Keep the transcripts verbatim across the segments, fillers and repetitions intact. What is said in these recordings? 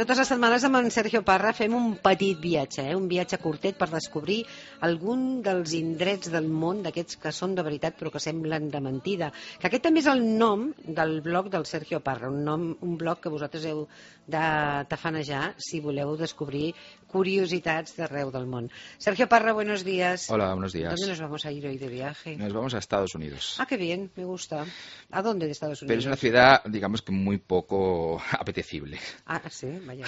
Totes les setmanes amb en Sergio Parra fem un petit viatge, eh? un viatge curtet per descobrir algun dels indrets del món, d'aquests que són de veritat però que semblen de mentida. Que aquest també és el nom del blog del Sergio Parra, un, nom, un blog que vosaltres heu de tafanejar si voleu descobrir curiositats d'arreu del món. Sergio Parra, buenos días. Hola, buenos días. ¿Dónde nos vamos a ir hoy de viaje? Nos vamos a Estados Unidos. Ah, qué bien, me gusta. ¿A dónde de Estados Unidos? Pero es una ciudad, digamos que muy poco apetecible. Ah, sí, vaya.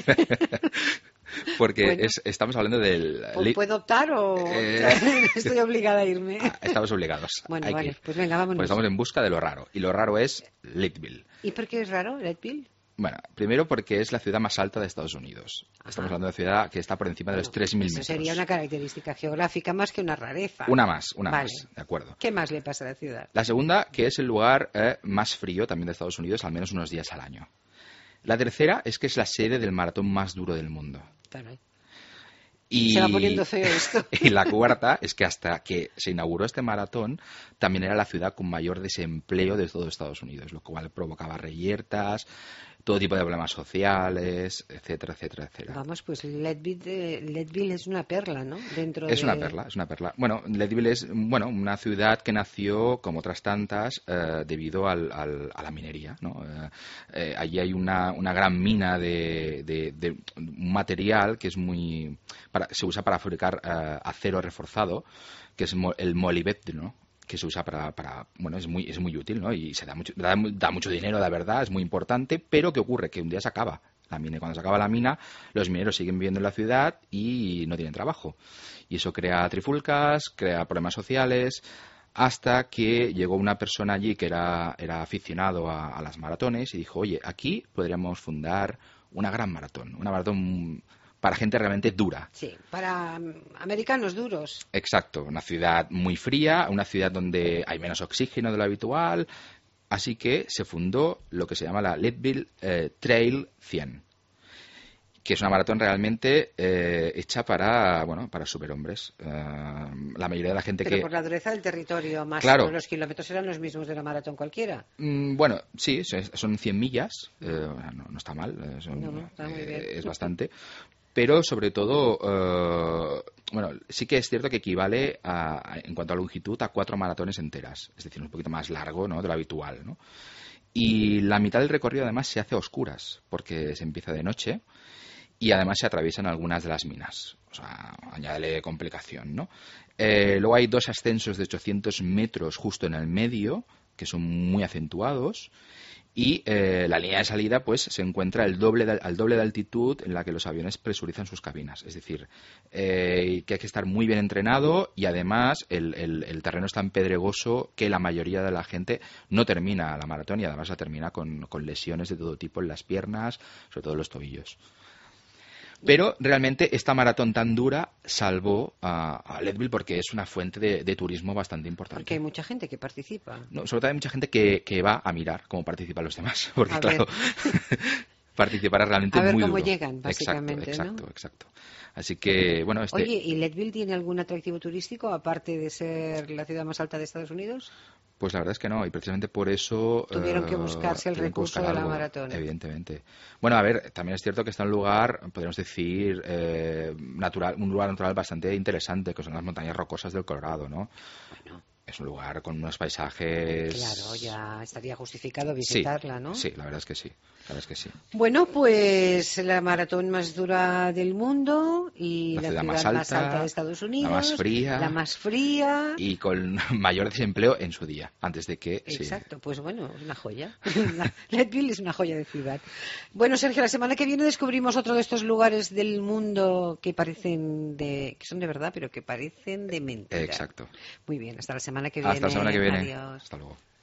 Porque Bueno. es, estamos hablando del... ¿Pu- ¿Puedo optar o Eh, estoy obligada a irme? Ah, estamos obligados. Bueno, Hay que vale, ir. pues venga, vámonos. Pues estamos en busca de lo raro. Y lo raro es Leadville. ¿Y por qué es raro, Leadville? Bueno, primero porque es la ciudad más alta de Estados Unidos. Ajá. Estamos hablando de una ciudad que está por encima de los Bueno, tres mil eso metros. sería una característica geográfica más que una rareza. Una más, una Vale. más, de acuerdo. ¿Qué más le pasa a la ciudad? La segunda, que es el lugar eh, más frío también de Estados Unidos, al menos unos días al año. La tercera es que es la sede del maratón más duro del mundo. Caray. Y, Se va poniendo feo esto. y la cuarta es que hasta que se inauguró este maratón también era la ciudad con mayor desempleo de todo Estados Unidos, lo cual provocaba reyertas, todo tipo de problemas sociales, etcétera, etcétera, etcétera. Vamos, pues Leadville, eh, Leadville es una perla, ¿no? Dentro Es de... una perla, es una perla. Bueno, Leadville es bueno, una ciudad que nació, como otras tantas, eh, debido al, al- a la minería, ¿no? Eh, eh, allí hay una, una gran mina de, de- de un material que es muy... para- se usa para fabricar eh, acero reforzado, que es mo- el molibdeno, que se usa para, para bueno, es muy, es muy útil, ¿no? Y se da mucho, da, da mucho dinero, la verdad, es muy importante, pero ¿qué ocurre? Que un día se acaba la mina, y cuando se acaba la mina, los mineros siguen viviendo en la ciudad y no tienen trabajo. Y eso crea trifulcas, crea problemas sociales, hasta que llegó una persona allí que era, era aficionado a, a las maratones y dijo, oye, aquí podríamos fundar una gran maratón, una maratón para gente realmente dura. Sí, para mm, americanos duros. Exacto, una ciudad muy fría, una ciudad donde hay menos oxígeno de lo habitual, así que se fundó lo que se llama la Leadville eh, Trail cien, que es una maratón realmente eh, hecha para, bueno, para superhombres. Eh, la mayoría de la gente Pero que... por la dureza del territorio, más Claro. los kilómetros eran los mismos de la maratón cualquiera. Mm, Bueno, sí, son- son cien millas, eh, no, no está mal, eh, son- No, no, está muy eh, bien. es bastante, pero sobre todo, eh, bueno, sí que es cierto que equivale a, a- en cuanto a longitud a cuatro maratones enteras, es decir, un poquito más largo, ¿no?, de lo habitual, ¿no? Y la mitad del recorrido además se hace a oscuras, porque se empieza de noche y además se atraviesan algunas de las minas. O sea, añádele complicación, ¿no? Eh, luego hay dos ascensos de ochocientos metros justo en el medio, que son muy acentuados, y eh, la línea de salida pues se encuentra al doble de, al doble de altitud en la que los aviones presurizan sus cabinas. Es decir, eh, que hay que estar muy bien entrenado y además el, el- el terreno es tan pedregoso que la mayoría de la gente no termina la maratón y además la termina con, con lesiones de todo tipo en las piernas, sobre todo en los tobillos. Pero realmente esta maratón tan dura salvó a, a Leadville porque es una fuente de, de turismo bastante importante. Porque hay mucha gente que participa. No, sobre todo hay mucha gente que, que va a mirar cómo participan los demás. Porque, A claro, participar es realmente A ver muy cómo duro. llegan, básicamente, Exacto, ¿no? exacto, exacto. Así que, bueno, este... Oye, ¿y Leadville tiene algún atractivo turístico aparte de ser la ciudad más alta de Estados Unidos? Pues la verdad es que no, y precisamente por eso... Tuvieron que eh, buscarse el tuvieron que recurso buscar de la algo, maratón. Evidentemente. Bueno, a ver, también es cierto que está en un lugar, podríamos decir, eh, natural, un lugar natural bastante interesante, que son las montañas rocosas del Colorado, ¿no? Bueno, Es un lugar con unos paisajes... claro, ya estaría justificado Sí, visitarla, ¿no? sí, la verdad es que sí, la verdad es que sí. Bueno, pues la maratón más dura del mundo y La la, ciudad ciudad más más alta, alta de Estados Unidos. la más fría. La más fría. Y con mayor desempleo en su día, antes de que... sí. Exacto, pues bueno, es una joya. La- Leadville es una joya de ciudad. Bueno, Sergio, la semana que viene descubrimos otro de estos lugares del mundo que parecen de, que son de verdad, pero que parecen de mentira. Exacto. Muy bien, hasta la semana que viene. Hasta la semana que viene. Adiós. Hasta luego.